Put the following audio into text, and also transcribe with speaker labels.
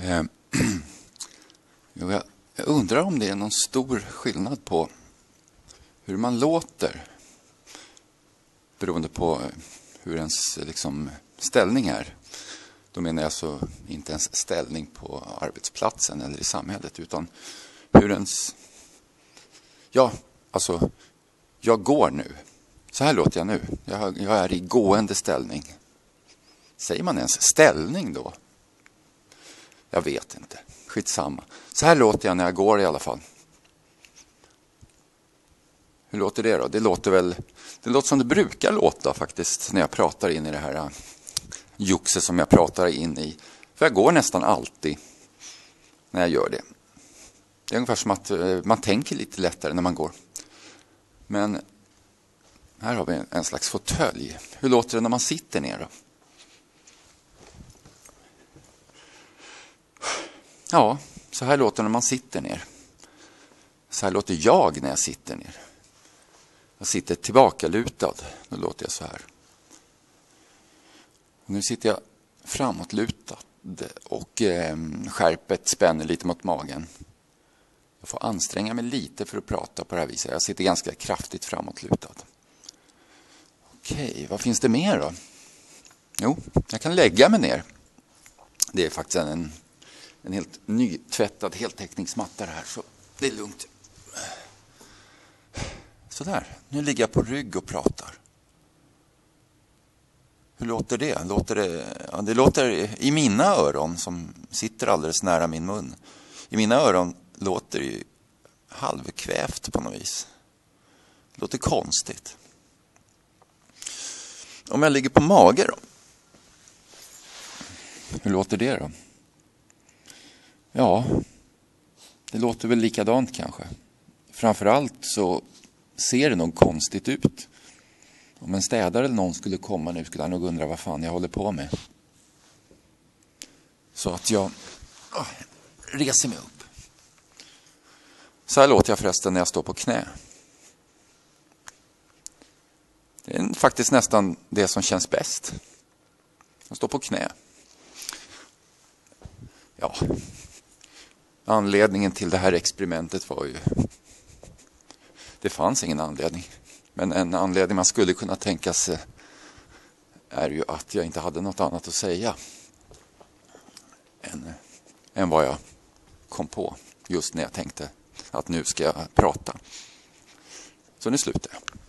Speaker 1: Eh, jag undrar om det är någon stor skillnad på hur man låter beroende på hur ens ställning är. Då menar jag så inte ens ställning på arbetsplatsen eller i samhället, utan hur ens... Ja, alltså, jag går nu. Så här låter jag nu. Jag är i gående ställning. Säger man ens ställning då? Jag vet inte. Skitsamma. Så här låter jag när jag går i alla fall. Hur låter det då? Det låter som det brukar låta faktiskt när jag pratar in i det här joxet som jag pratar in i. För jag går nästan alltid när jag gör det. Det är ungefär som att man tänker lite lättare när man går. Men här har vi en slags fåtölj. Hur låter det när man sitter ner då? Ja, så här låter det när man sitter ner. Så här låter jag när jag sitter ner. Jag sitter tillbakalutad. Då låter jag så här. Och nu sitter jag framåtlutad och skärpet spänner lite mot magen. Jag får anstränga mig lite för att prata på det här viset. Jag sitter ganska kraftigt framåtlutad. Okej, vad finns det mer då? Jo, jag kan lägga mig ner. Det är faktiskt en helt nytvättad heltäckningsmatta det här, så det är lugnt. Sådär, nu ligger jag på rygg och pratar. Hur låter det? Det låter i mina öron som sitter alldeles nära min mun. I mina öron låter det ju halvkvävt på något vis. Det låter konstigt. Om jag ligger på mage då? Hur låter det då? Ja, det låter väl likadant kanske. Framförallt så ser det nog konstigt ut. Om en städare eller någon skulle komma nu skulle han nog undra vad fan jag håller på med. Så att jag reser mig upp. Så här låter jag förresten när jag står på knä. Det är faktiskt nästan det som känns bäst. Jag står på knä. Ja, anledningen till det här experimentet var ju... Det fanns ingen anledning. Men en anledning man skulle kunna tänka sig är ju att jag inte hade något annat att säga än vad jag kom på just när jag tänkte att nu ska jag prata. Så nu slutar jag.